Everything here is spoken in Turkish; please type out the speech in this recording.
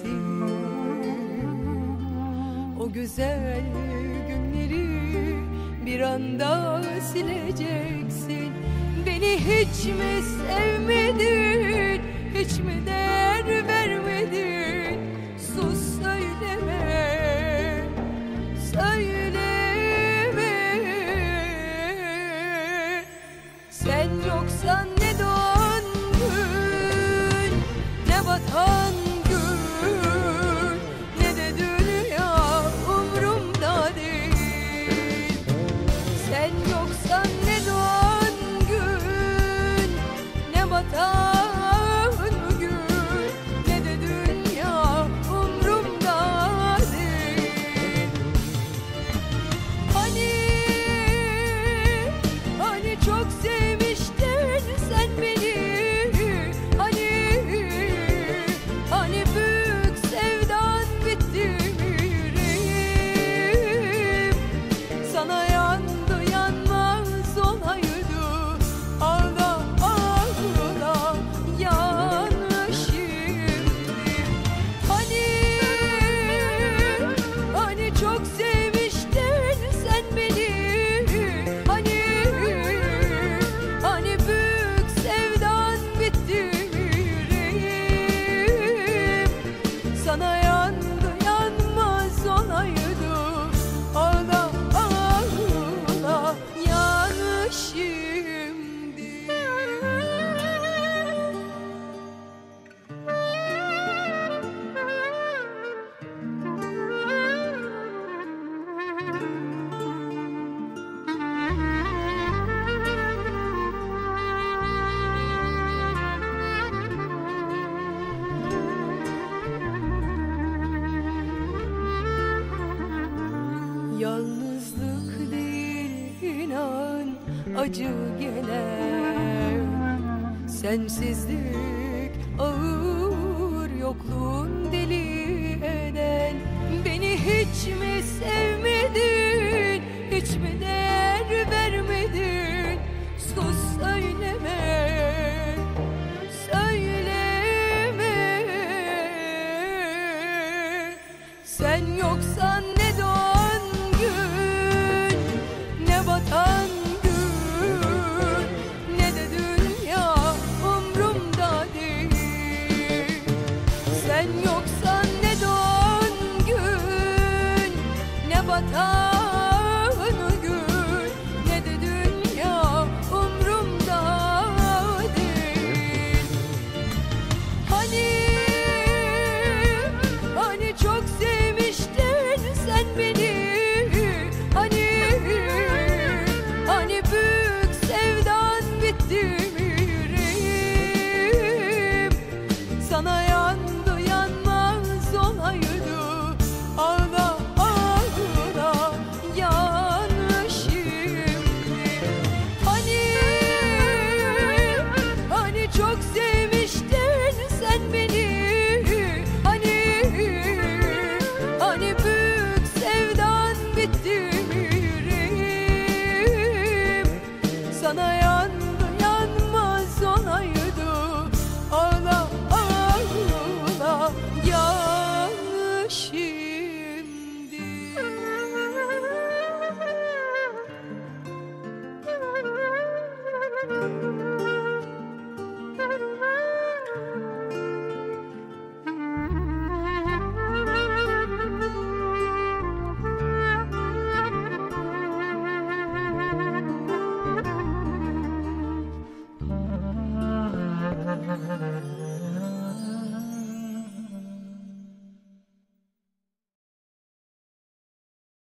O güzel günleri bir anda sileceksin. Beni hiç mi sevmedin, hiç mi değer vermedin? Sus, söyleme, söyleme. Sen yoksan ne doğan gün, ne batan gün, ne de dünya umrumda değil. Sen yoksan ne doğan gün, ne batan gün, ne de dünya umrumda değil. Hani çok sevmiştin sen beni, hani büyük sevdan bitti yüreğim. Sana yandı yanmaz olaydı, ağla ağla yan şimdi. Hani çok sevmiştin sen beni, hani büyük sevdan bitti yüreğim. Sana yandı yanmaz olaydı, ağla ağla yan şimdi. Yalnızlık değil inan acı gelen, sensizlik ağır, yokluğun deli eden. Beni hiç mi sevmedin, hiç mi değer vermedin? Sus, söyleme, söyleme. Sen yoksan ne doğan gün, ne batan gün, ne de dünya umrumda değil. Sen yoksan ne doğan gün, ne batan